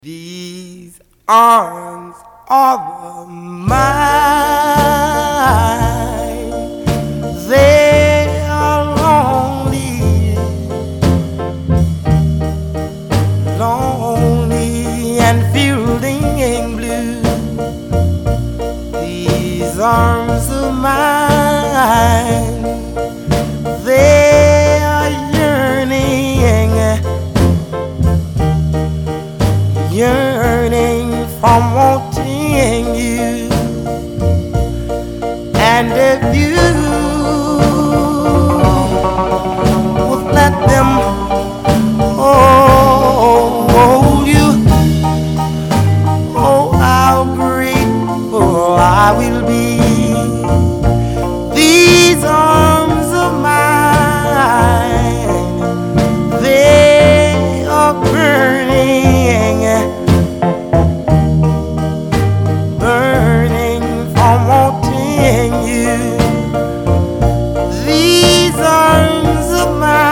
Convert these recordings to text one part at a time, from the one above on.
These arms are mine. They are lonely, lonely and feeling blue. These arms of mine, they are yearning from wanting you. And if you would let them hold you, oh, how grateful I will be. These arms of mine, they are burning from wanting you. These arms of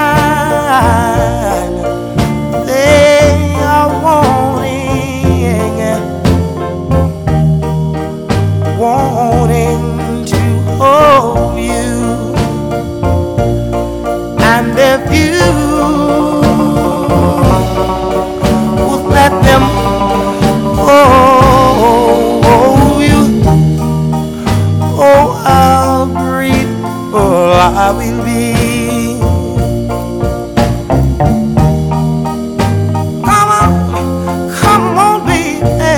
mine, they are wanting to hold you. And if you would let them hold you, oh, how grateful I will be. Come on, baby,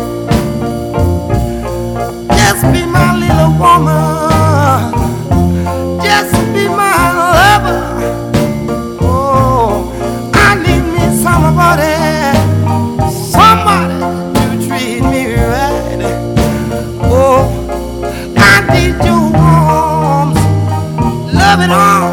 just be my little woman, just be my lover. Oh, I need me somebody to treat me right. Oh, I need your arms, loving arms.